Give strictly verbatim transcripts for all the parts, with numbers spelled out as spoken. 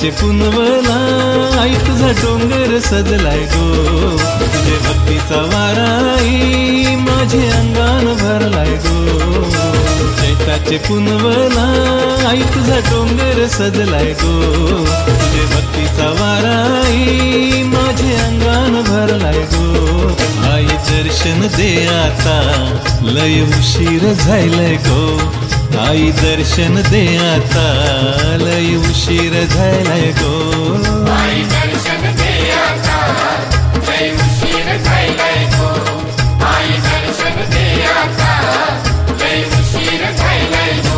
चैत्राचे पुनवला आई तुझा डोंगर सजलाय गो, तुझे भक्तीचा वारा आई माझे अंगान भरलाय गो। चैत्राचे पुनवला आई तुझा डोंगर सजलाय गो, तुझे भक्तीचा वारा आई माझे अंगान भरलाय गो। आई दर्शन दे आता लय उशीर झालाय गो, आई दर्शन दे आता लय उशीर झालाय गो। आई दर्शन दे आता लय उशीर झालाय गो, आई दर्शन दे आता लय उशीर झालाय गो।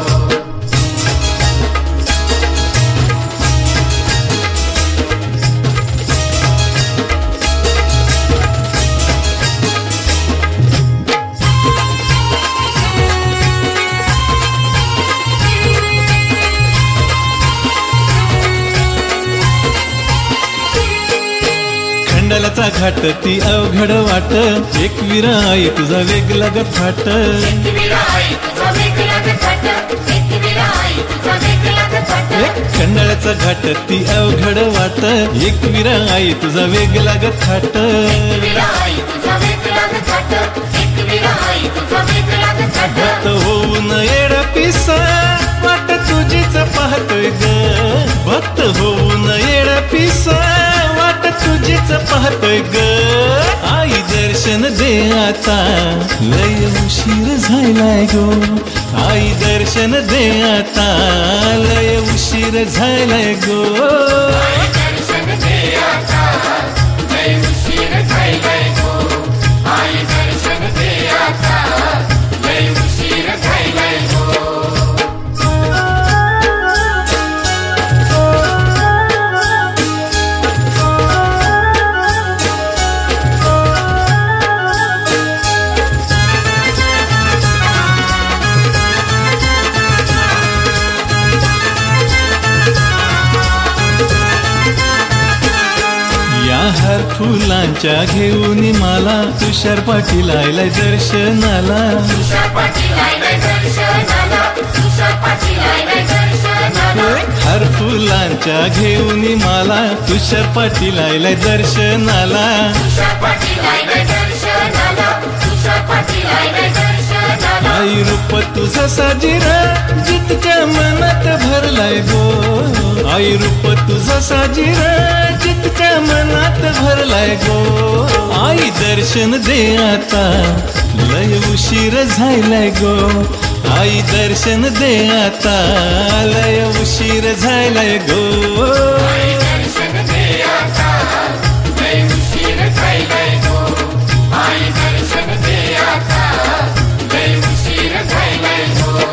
खंडालाचा घाट ती अवघड वाट, एक विरा आई तुझा वेगळा ग थाट। खंडाळ्याचा घाट ती अवघड वाट, एक विरा आई तुझा वेगळा ग थाट। भक्त होऊन येड पिसा वाट तुझीच पाहतोय ग, भक्त होऊन येड पिसा वाट तुझीच पाहतोय ग। आई दर्शन दे आता लय उशीर झालाय गो, आई दर्शन दे आता लय उशीर झालाय गो। आई दर्शन दे आता लय उशीर झालाय गो, आई दर्शन दे आता लय उशीर झालाय गो। हर फुलांच्या घेऊन मला तुषार पाटील आयलाय दर्शनाला, तुषार पाटील आयलाय दर्शनाला, तुषार पाटील आयलाय दर्शनाला। हर फुलांच्या घेऊन मला तुषार पाटील आयलाय दर्शनाला, तुषार पाटील आयलाय दर्शनाला, तुषार पाटील आयलाय दर्शनाला। आई रूप तुझा साजिरा जितक्या मनात भरलाय गो, आई रूप तुझा साजिरा जितक्या मनात भरलाय गो। आई दर्शन दे आता लय उशीर झालाय गो, आई दर्शन दे आता लय उशीर झालाय गो। आई दर्शन दे आता लय उशीर झालाय गो, आई दर्शन दे आता लय उशीर झालाय गो।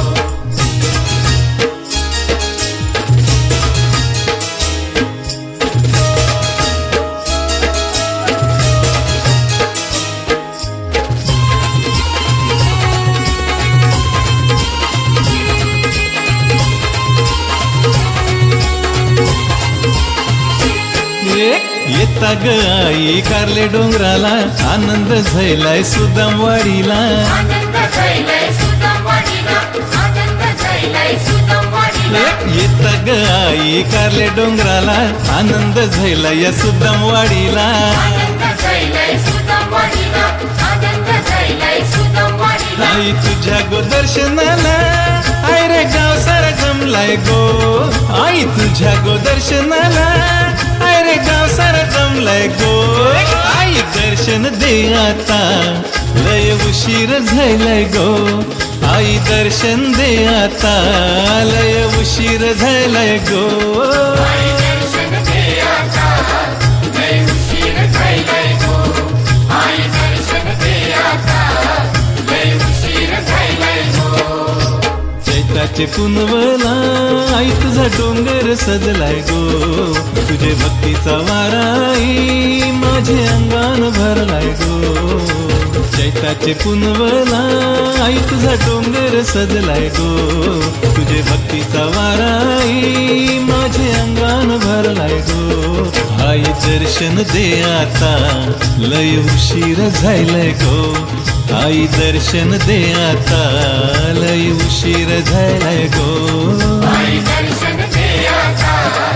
येता ग आई कारले डोंगराला आनंद झालाय सुदामवाडीला, आनंद झालाय सुदामवाडीला, आनंद झालाय सुदामवाडीला। येता ग आई कारले डोंगराला आनंद झालाय या सुदामवाडीला, आनंद झालाय सुदामवाडीला, आनंद झालाय सुदामवाडीला। आई तुझ्या गो दर्शनाला आई रे गाव सारा जमलाय गो, आई तुझ्या गो दर्शनाला आई रे गाव सारा जमलाय गो। आई दर्शन दे आता लय उशीर झालाय गो, आई दर्शन दे आता लय उशीर झालाय गो। आई दर्शन दे आता लय उशीर झालाय गो, आई दर्शन दे आता लय उशीर झालाय गो। चैत्राचे पुनवला आई तुझा डोंगर सजलाय गो, तुझे भक्तीचा वारा आई माझे अंगान भरलाय गो। चैत्राचे पुनवला आई तुझा डोंगर सजलाय गो, तुझे भक्तीचा वारा आई माझे अंगान भरलाय गो। आई दर्शन दे आता लय उशीर झालाय गो, आई दर्शन दे आता लय उशीर झालाय गो। आई दर्शन दे आता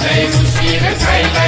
लय उशीर झालाय